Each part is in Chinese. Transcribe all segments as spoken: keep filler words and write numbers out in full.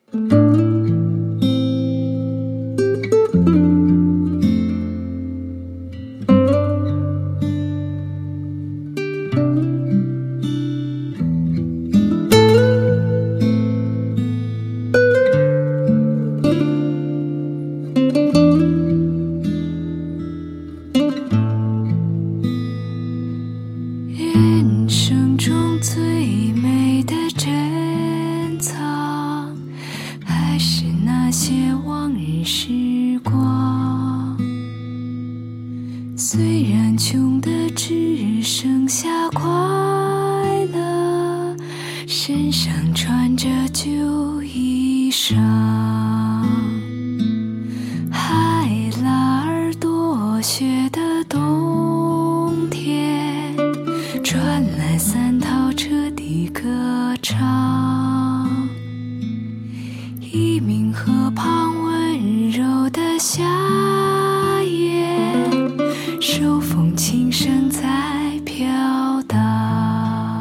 人生中最美的珍藏，还是那些往日时光。虽然穷的只剩下快乐，身上穿着旧衣裳，海拉尔多雪的冬天，传来三套车的歌唱。一名河旁温柔的夏夜，手风琴声在飘荡。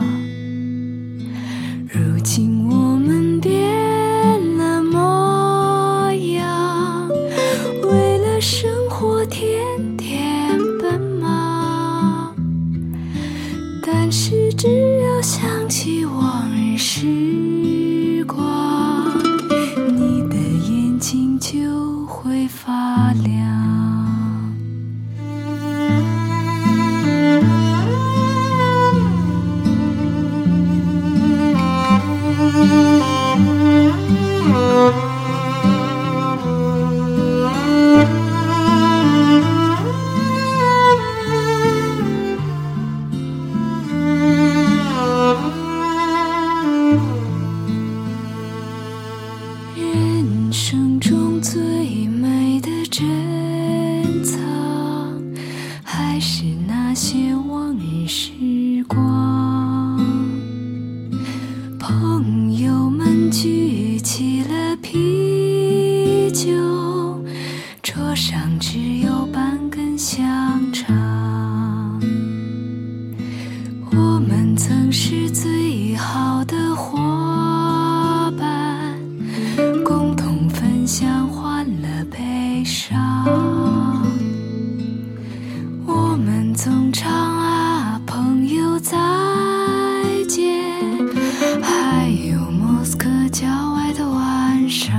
如今我们变了模样，为了生活天天奔忙。但是只要想起往日时光，你的眼睛就会发亮。人生中最美的珍藏，还是那些往日时光。朋友们举起了啤酒，桌上只有半根香肠。我们曾是最好的伙伴，共同分享欢乐悲伤。我们总唱啊朋友再见，还有莫斯科郊外的晚上。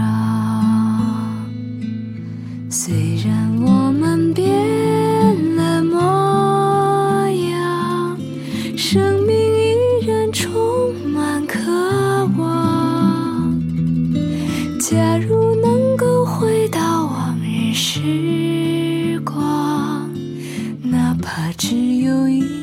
虽然我们变了模样，生命依然充满渴望。假如能够回到往日时光，哪怕只有一